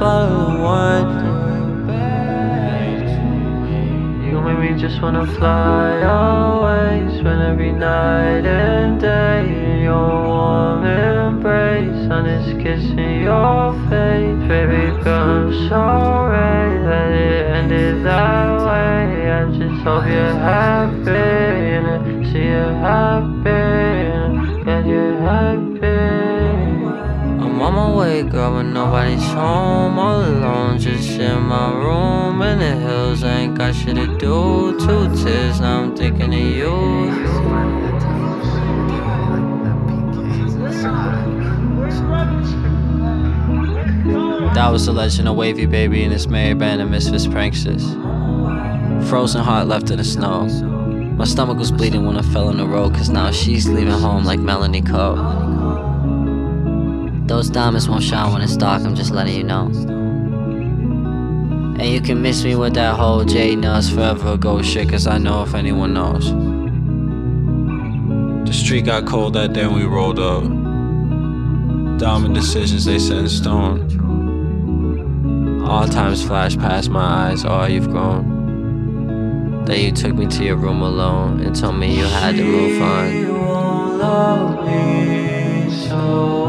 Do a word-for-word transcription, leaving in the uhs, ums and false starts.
bottle of wine. You make me just wanna fly away. Spend every night and day in your warm embrace. Sun is kissing your face. Baby girl, I'm sorry that it ended that way. I just hope you're happy and I see you're happy and that you're happy. I'm on my way, girl, but nobody's home. All alone, just in my room in the hills. I ain't got shit to do. Two tears, now I'm thinking of you. That was the legend of Wavy Baby and his Mary Band and Misfits Pranksters. Frozen heart left in the snow. My stomach was bleeding when I fell in the road, cause now she's leaving home like Melanie Coe. Those diamonds won't shine when it's dark, I'm just letting you know. And you can miss me with that whole J Nuts forever ago shit, cause I know if anyone knows. The street got cold that day when we rolled up. Diamond decisions they set in stone. All times flash past my eyes, oh you've grown. Then you took me to your room alone and told me you had to move on. She won't love me so